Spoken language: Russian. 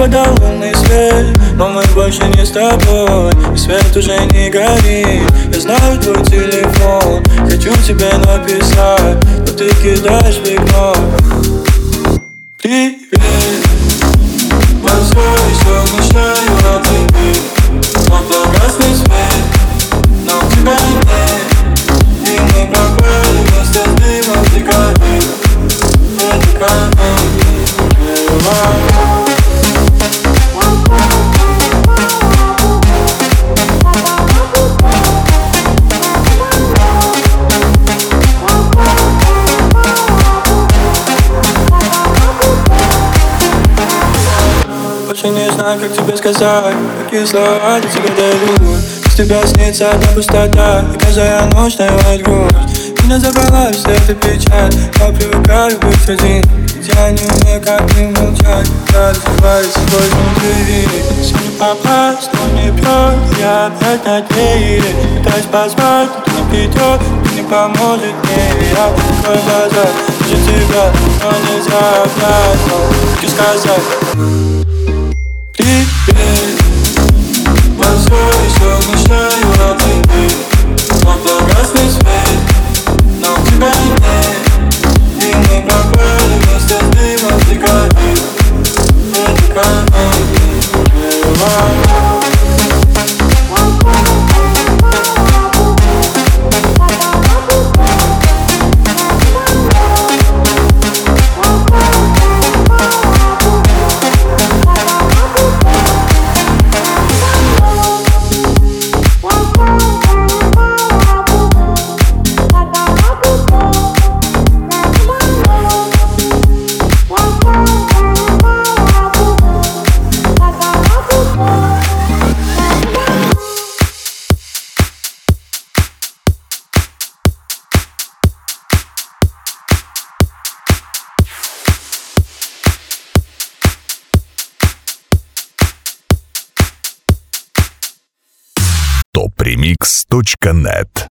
когда лунный свет, но мы больше не с тобой, и свет уже не горит. Я знаю твой телефон, хочу тебе написать, но ты кидаешь в окно. Привет, Москва, еще мечтаю о тебе, но погасный свет, но тебя нет, и мы пропали вместе с дымом сигарет. Это канал. Больше не знаю, как тебе сказать, какие слова я тебе дарю. Без тебя снится одна пустота, и каждая ночь навевает грусть. Меня забрала вся эта печаль, я привыкаю быть один. Я не умею, как не молчать, я разрываюсь сквозь внутри. Сегодня попасть, но не бьет, я опять на двери. Пытаюсь позвать, но ты не придет, ты не поможет мне. Я открою глаза, вижу тебя, но нельзя обнять, но хочу сказать. Привет, Москва, еще мечтаю о тебе, но погасный свет, но тебя нет, и мы пропали вместе с дымом сигарет. Это канал. topremix.net